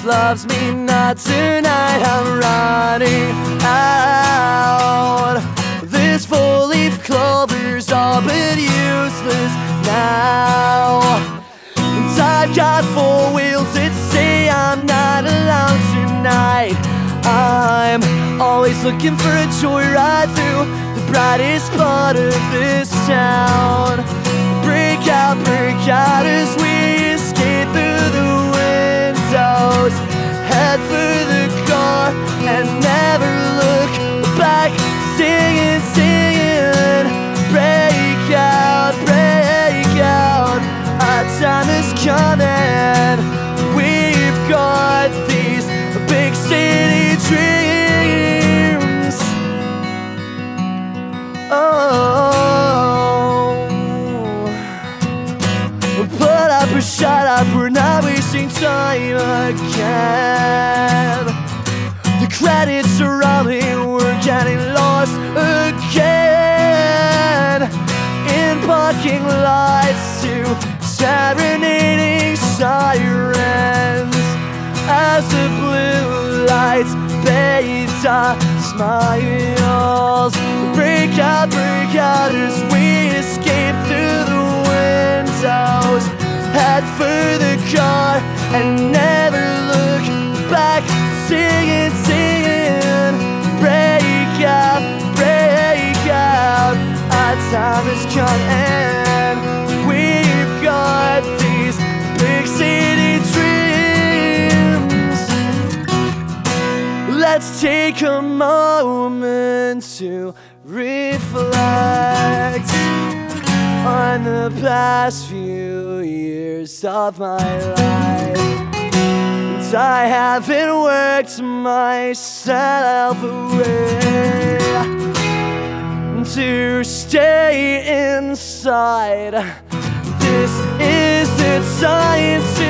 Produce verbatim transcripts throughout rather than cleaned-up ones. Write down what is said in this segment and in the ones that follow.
loves me not tonight. I'm running out. This four-leaf clover's all but useless now. And I've got four wheels that say I'm not alone tonight. I'm always looking for a joyride through the brightest part of this town. Break out, break out as we escape through the windows. Head for the car and never look back. Singing, singing, break out, break out. Our time is coming. We've got these big city dreams. Oh, put up or shut up, we're not wasting time again. The credits are rolling, we're getting lost again. In parking lots to serenading sirens as the blue lights bathe our smiles. Break out, break out as we escape through the windows. Head for the car and never look back. Singing, singing, break out, break out. Our time is coming. We've got these big city dreams. Let's take a moment to reflect on the past few years of my life. And I haven't worked myself away to stay inside. This is the time to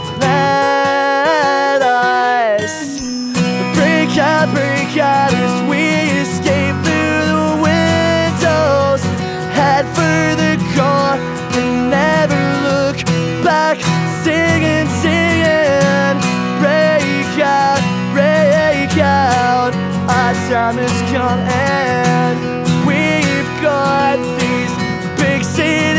let us break out, break out as we escape through the windows. Head for the car and never look back. Singing, singing, break out, break out. Our time is coming. We've got these big cities.